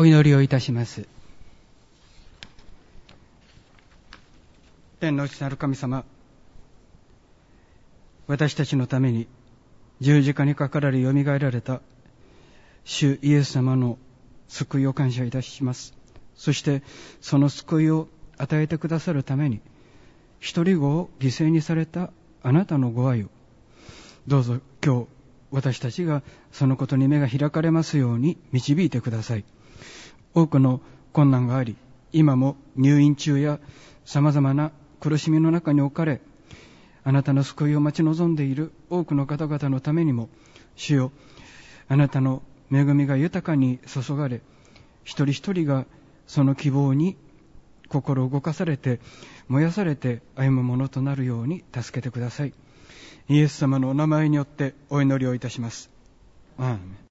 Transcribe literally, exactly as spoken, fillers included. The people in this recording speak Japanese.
お祈りをいたします。天の父なる神様、私たちのために十字架にかかられよみがえられた主イエス様の救いを感謝いたします。そしてその救いを与えてくださるために一人子を犠牲にされたあなたのご愛を、どうぞ今日私たちがそのことに目が開かれますように導いてください。多くの困難があり、今も入院中やさまざまな苦しみの中に置かれ、あなたの救いを待ち望んでいる多くの方々のためにも、主よ、あなたの恵みが豊かに注がれ、一人一人がその希望に心を動かされて燃やされて歩むものとなるように助けてください。イエス様のお名前によってお祈りをいたします。アーメン。